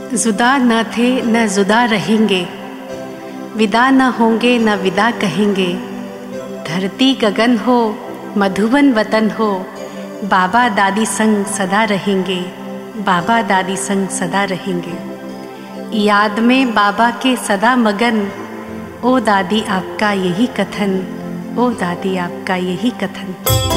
जुदा न थे न जुदा रहेंगे, विदा न होंगे न विदा कहेंगे। धरती गगन हो मधुबन वतन हो, बाबा दादी संग सदा रहेंगे, बाबा दादी संग सदा रहेंगे। याद में बाबा के सदा मगन, ओ दादी आपका यही कथन, ओ दादी आपका यही कथन।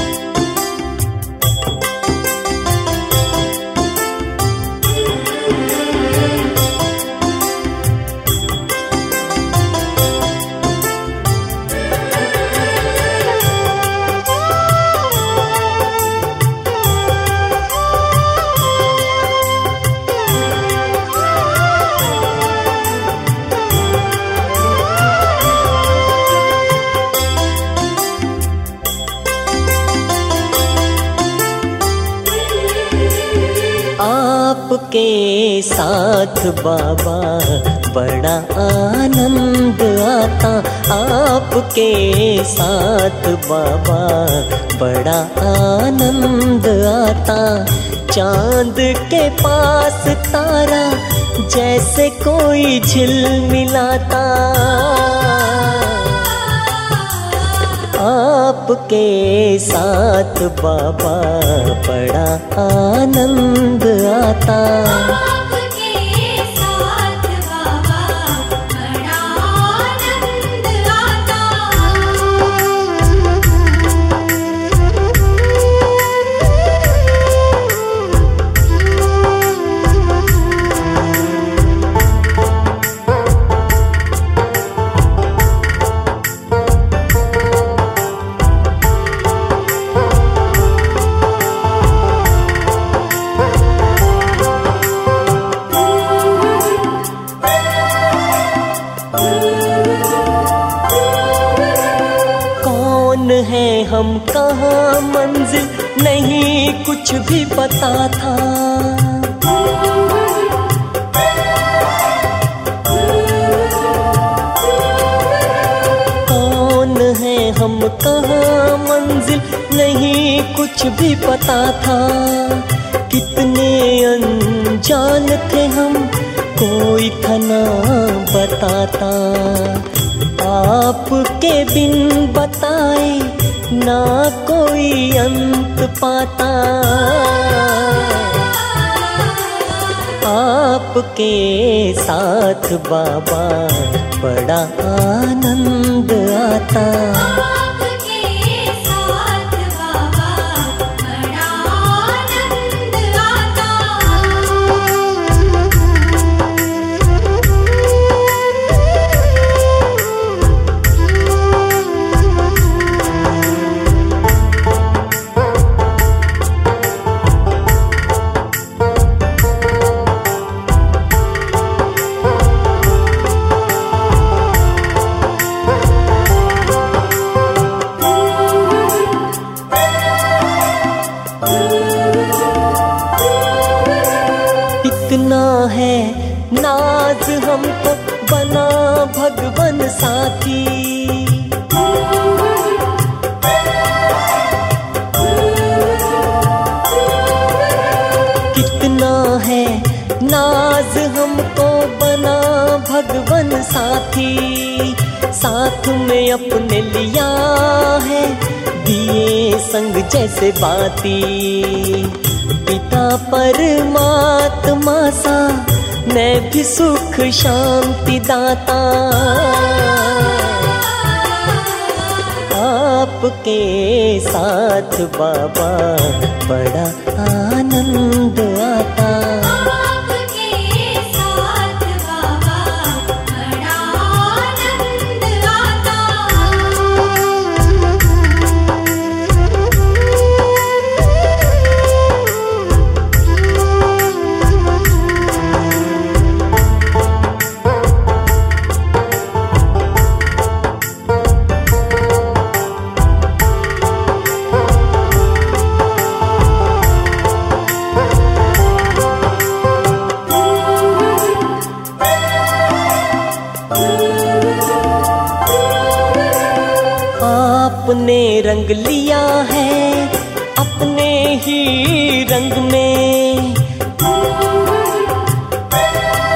आपके साथ बाबा बड़ा आनंद आता, आपके साथ बाबा बड़ा आनंद आता। चांद के पास तारा जैसे कोई झिलमिलाता, आपके साथ बाबा बड़ा आनंद आता। आपके साथ बाबा बड़ा आनंद आता। है हम कहाँ मंजिल नहीं कुछ भी पता था, कौन है हम कहाँ मंजिल नहीं कुछ भी पता था। कितने अनजान थे हम, कोई था ना बताता। आपके बिन बताए ना कोई अंत पाता, आपके साथ बाबा बड़ा आनंद आता। आपके साथ बाबा बड़ा आनंद आता। इतना है नाज हमको बना भगवन साथी, कितना है नाज हमको बना भगवन साथी। साथ में अपने लिया है दिए संग जैसे बाती। पिता परमात्मा सा मैं भी सुख शांति दाता, आपके साथ बाबा बड़ा आनंद आता। आपके साथ बाबा बड़ा आनंद आता। आपने रंग लिया है अपने ही रंग में,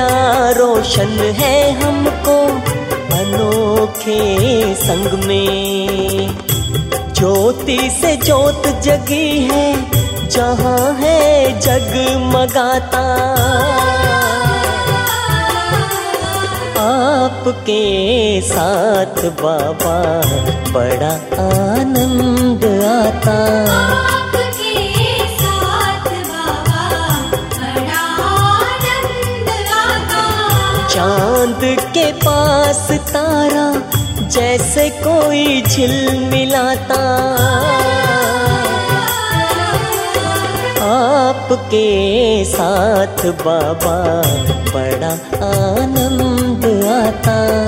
बड़ा रोशन है हमको अनोखे संग में। ज्योति से ज्योत जगी है जहाँ है जगमगाता। आपके साथ बाबा बड़ा आनंद आता। आपके साथ बाबा बड़ा आनंद आता। चांद के पास तारा जैसे कोई झिलमिलाता। आपके साथ बाबा बड़ा आनंद आता।